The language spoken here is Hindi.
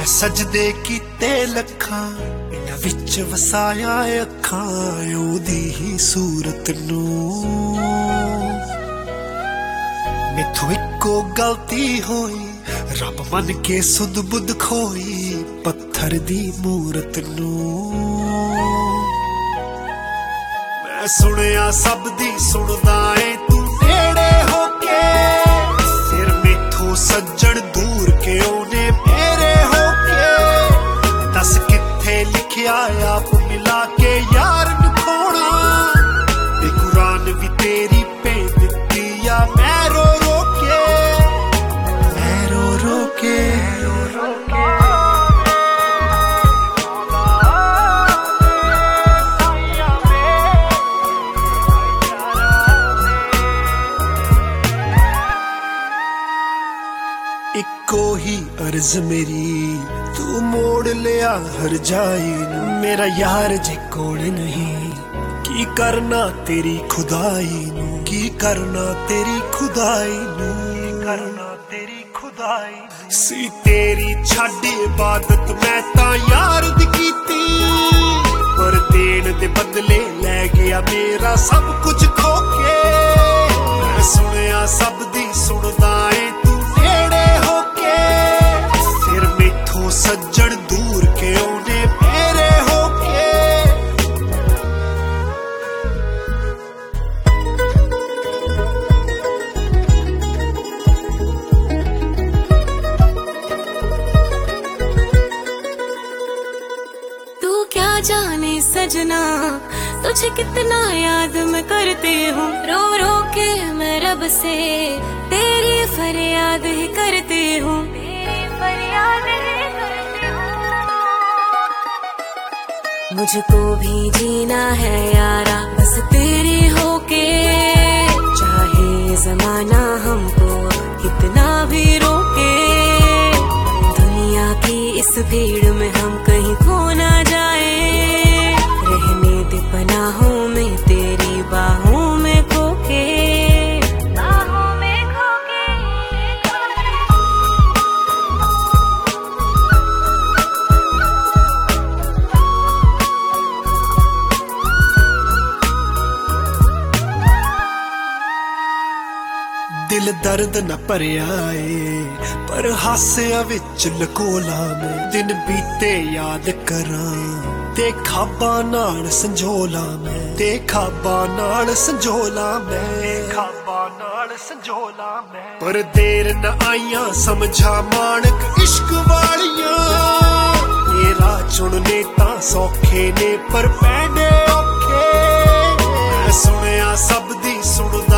मैं सजदे कीते लखां इन्हां विच वसाया अखां ओदी ही सूरत नूं। मैथों इक्को गलती होई रब मन के सुध बुध खोई पत्थर दी मूरत नूं। मैं सुनिया सब दी सुनदा ऐ तू नेड़े होके फिर मैथों सज्जण दूर के ओने मेरे होके दस किथे लिखिया आप मिला के यार नूं खोना ते कुरान भी तेरी भेज दित्ती आ मैं रो रो के मैं रो रो के इक्को ही अर्ज मेरी तू मोड़ लिया हर जाई नूं। मेरा यार जे कोल नहीं की करना तेरी खुदाई नूं, की करना तेरी खुदाई नूं, की करना तेरी खुदाई सी तेरी छड्ड इबादत मैं तां यार दी कीती पर देण दे बदले लै गया मेरा सब कुछ खो के। मैं सुनिया सब दी सुनदा ऐ तू नेड़े होके फिर मैथों सज्जण दूर के ओने मेरे होके। तू क्या जाने सजना तुझे कितना याद मैं करती हूँ। रो रो के मैं रब से तेरी फरियाद ही करती हूँ, तेरी फरियाद ही करती हूँ। मुझको भी जीना है यारा बस तेरी होके चाहे जमाना हमको कितना भी रोके। दुनिया की इस भीड़ में हम कहीं खो ना जाए रहने दे पनाहों में तेरी बाहों में खोके बाहों में खोके। दिल दर्द न भरिया ए पर हासिया विच लकोला मैं दिन बीते याद करां ते खाबा नाल संजोला मैं ते खाबा नाल संजोला मैं खाबा नाल संजोला मैं। पर देर न आईयां समझा मानक इश्क वालियां तेरा चुनने तां सौखे ने पर पैंडे औखे। मैं सुनिया सब दी सुनदा